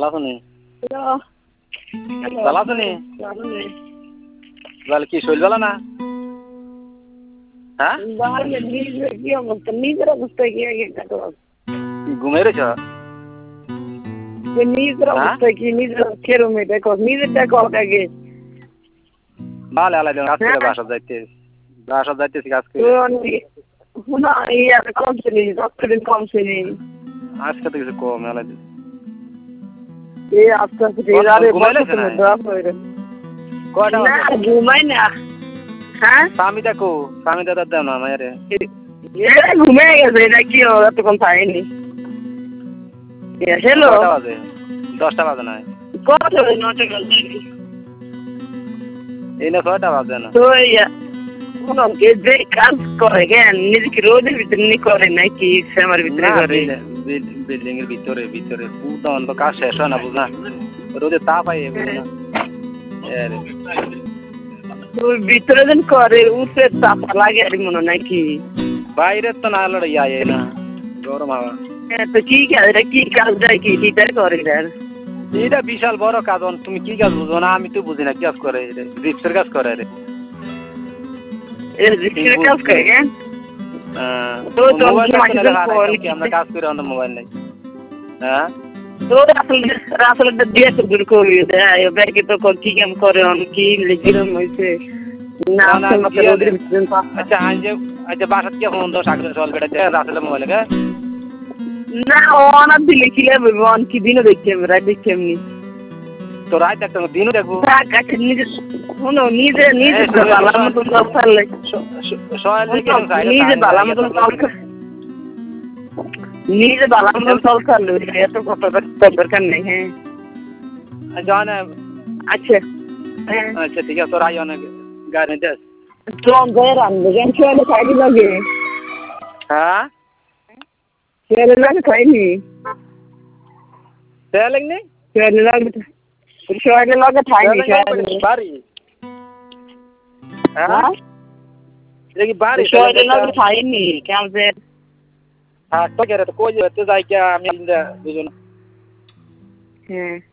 আছো নি? ভালো আছো নি? কি শরীর ভালো না? হ্যাঁ নিজের অবস্থায় কি ঘুমিয়ে রয়েছ? নিজের অবস্থায় কি নিজের কেরমে দেখো নিজের দেখো আগে ভালো আলাদা কাজ করে বাসা যাইতেছি কাজ করে। না কমছে নি ডক্টরের কমছে নি আজকে তো কিছু কম আলাদা আস্তে আস্তে ঘুমাই না হ্যাঁ স্বামী দেখো স্বামী দাদা দেও না মায়েরে ঘুমে গেছে এটা কি এতক্ষণ থাকেনি হ্যালো 10টা বাজে না কত 9টা বাজে এই না 6টা বাজে না তো যে কাজ করে কেন নিজেকে রোদের ভিতরে করে নাকি শ্যামার ভিতরে করে বিল্ডিং এর ভিতরে পুরো কাজ শেষ হয় না বুঝলা রোদে তাপ আই ভিতরে যেন করে উঠে তাপ লাগে আর মনে নাকি বাইরে তো না লড়াই আয় না গরম হাওয়া তো কি কাজ দেয় কি হিটার করে এটা বিশাল বড় কাজ তুমি কি কাজ বুঝো না আমি তো বুঝি না কি কাজ করে রিক্সের কাজ করে রে রিক্সের কাজ করে কেন আমরা কাজ করি আমাদের মোবাইল নাই হ্যাঁ তো আসলে দিয়ে তো দূর করি ব্যাংকে তো কি কাম করে কি লিখিরম হয়েছে আচ্ছা বাসাত কি ফোন তো সাগর চল বেটা রাসেলের মোবাইলে না অনার দিলে কি লাগবে অন কি দিনও দেখছি আমি রাত দেখছি এমনি তো রাত দেখতে দিনও দেখবো নিজে শোনো নিজে ভালো মতন সব ফেললে নিজে ভালো মতন সব নিজে ভালো মতন সব ফেললে এত কত দরকার নেই হ্যাঁ আচ্ছা আচ্ছা ঠিক আছে তোর আই অনেক গাড়ি দেশ তো গের আনবে কেন ছেলে খাইনি লাগে হ্যাঁ ছেলে লাগে খাইনি ছেলে নেই ছেলে লাগে খাইনি বাড়ি হ্যাঁ দেখি বাড়ি ছেলে লাগে খাইনি কেমন যে হ্যাঁ তো গেরে তো কই যেতে যাই কি আমি দুজন হ্যাঁ